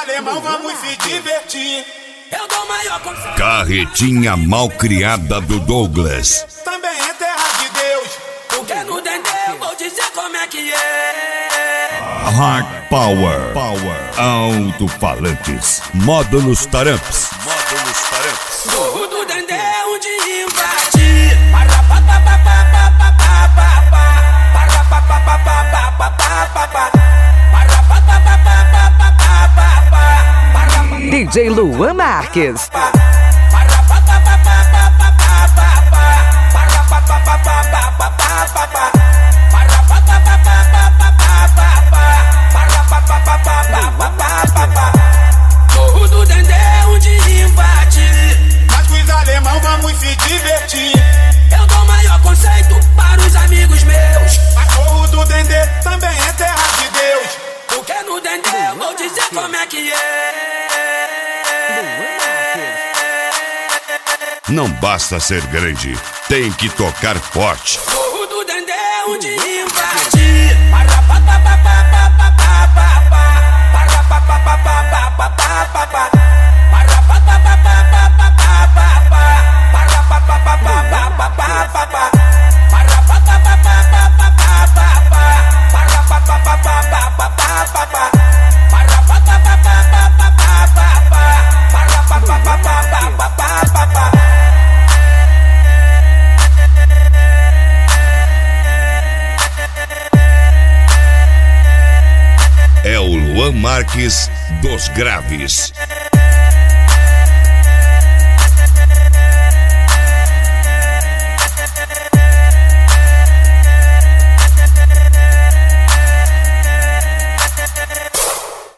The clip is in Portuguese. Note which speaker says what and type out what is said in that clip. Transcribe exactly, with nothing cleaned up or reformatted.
Speaker 1: alemão, vamos se divertir.
Speaker 2: Eu dou maior conselho.
Speaker 3: Carretinha mal criada do Douglas.
Speaker 1: Também é terra de Deus.
Speaker 2: Porque no Dendê eu vou dizer como é que é.
Speaker 3: Hard Power. Power. Alto-falantes. Módulos Taramps. Módulos Taramps.
Speaker 2: Morro do Dendê onde invade. Para pa pa pa pa pa pa pa pa. Para pa pa pa pa pa pa pa pa. Para pa pa pa pa pa pa pa pa.
Speaker 4: D J Luan Marques.
Speaker 2: Para pa pa pa pa pa pa pa pa. Para pa pa pa pa pa pa pa pa. Para pa pa pa pa pa pa pa pa. Para pa pa pa pa pa pa pa. Morro do Dendê onde invade.
Speaker 1: Mas com os alemão vamos se divertir.
Speaker 2: Eu dou maior conceito para os amigos meus.
Speaker 1: Mas Morro do Dendê também é terra de Deus.
Speaker 2: Porque no Dendê eu vou dizer como é que é.
Speaker 3: Não basta ser grande, tem que tocar forte.
Speaker 2: Morro do Dendê onde invade. Para pa pa pa pa pa pa pa pa. Para pa pa pa pa pa pa pa pa. Para pa pa pa pa pa pa pa pa. Para pa pa pa pa pa pa pa pa. Para pa pa pa pa pa pa pa pa. Para pa pa pa pa pa pa pa pa. Para pa pa pa pa pa pa pa pa. Para pa pa pa pa pa pa pa.
Speaker 3: É o Luan Marques dos Graves.